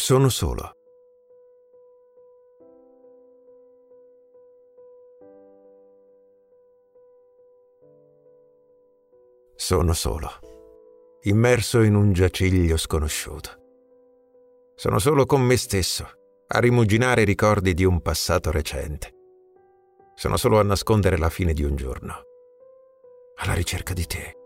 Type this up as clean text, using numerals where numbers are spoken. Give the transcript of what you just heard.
Sono solo. Sono solo, immerso in un giaciglio sconosciuto. Sono solo con me stesso, a rimuginare ricordi di un passato recente. Sono solo a nascondere la fine di un giorno, alla ricerca di te.